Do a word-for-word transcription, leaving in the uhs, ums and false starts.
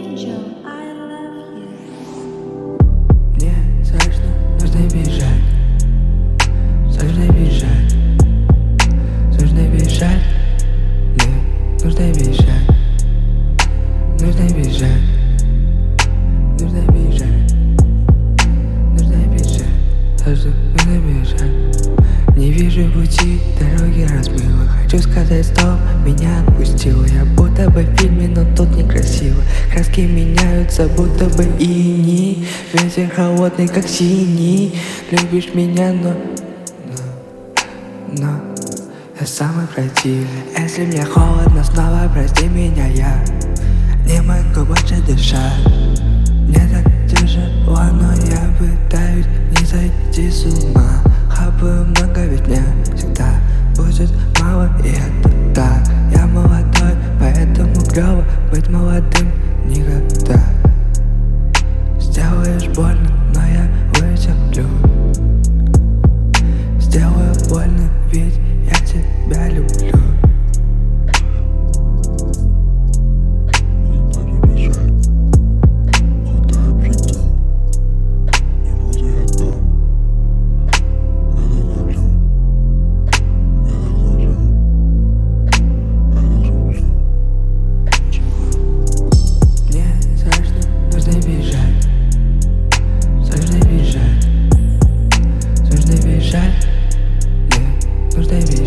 angel, I love you. Мне срочно нужно бежать, срочно бежать, срочно бежать. Мне нужно бежать, нужно бежать, нужно бежать, нужно бежать, срочно нужно бежать. Не вижу пути, дороги размыло. Хочу сказать стоп, меня отпустило. Я будто бы в фильме, но тут некрасиво. Краски меняются, будто бы иней. Ветер холодный, как синий. Любишь меня, но... Но... Но... Я самый противный. Если мне холодно, снова прости меня. Я не могу больше дышать. Мне так тяжело, но я пытаюсь не сойти с ума. Хапаю много, ведь мне всегда будет мало, и это так. Я молодой, поэтому клёво быть молодым никогда. Сделаешь больно, но я вытерплю. Сделаю больно, ведь я тебя люблю. Нужно бежать, срочно бежать, срочно бежать. Мне нужно бежать.